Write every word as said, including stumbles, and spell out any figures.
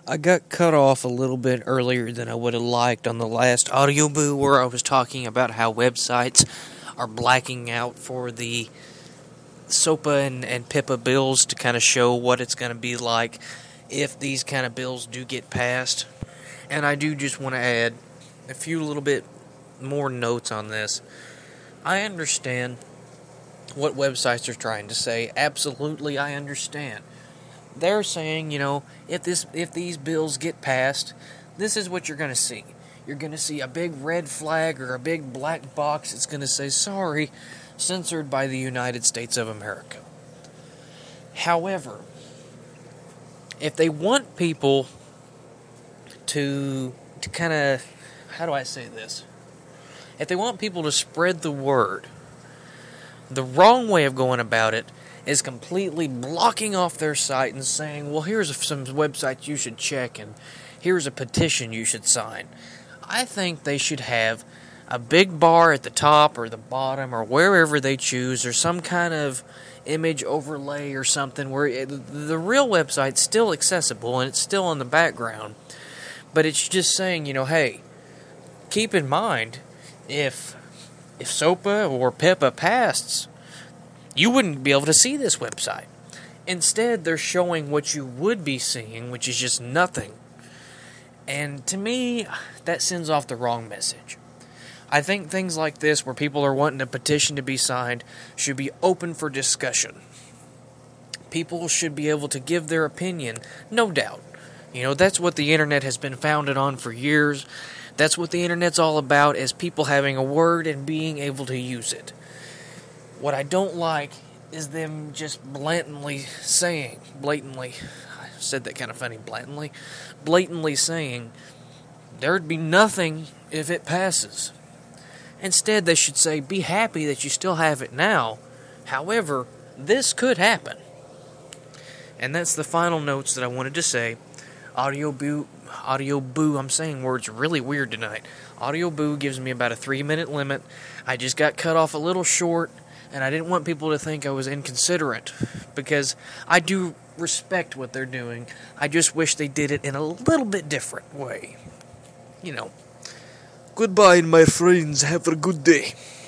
I got cut off a little bit earlier than I would have liked on the last audio boo where I was talking about how websites are blacking out for the SOPA and, and PIPA bills to kind of show what it's going to be like if these kind of bills do get passed. And I do just want to add a few little bit more notes on this. I understand what websites are trying to say. Absolutely, I understand. They're saying, you know, if this if these bills get passed, this is what you're going to see. You're going to see a big red flag or a big black box that's going to say, sorry, censored by the United States of America. However, if they want people to, to kind of, how do I say this? If they want people to spread the word, the wrong way of going about it is completely blocking off their site and saying, well, here's some websites you should check and here's a petition you should sign. I think they should have a big bar at the top or the bottom or wherever they choose, or some kind of image overlay or something where it, the real website's still accessible and it's still in the background. But it's just saying, you know, hey, keep in mind, if if SOPA or PIPA passed, you wouldn't be able to see this website. Instead, they're showing what you would be seeing, which is just nothing. And to me, that sends off the wrong message. I think things like this, where people are wanting a petition to be signed, should be open for discussion. People should be able to give their opinion, no doubt. You know, that's what the internet has been founded on for years. That's what the internet's all about, is people having a word and being able to use it. What I don't like is them just blatantly saying, blatantly, I said that kind of funny, blatantly, blatantly saying, there'd be nothing if it passes. Instead, they should say, be happy that you still have it now. However, this could happen. And that's the final notes that I wanted to say. Audio Boo, Audio Boo, I'm saying words really weird tonight. Audio Boo gives me about a three minute limit. I just got cut off a little short, and I didn't want people to think I was inconsiderate, because I do respect what they're doing. I just wish they did it in a little bit different way. You know. Goodbye, my friends. Have a good day.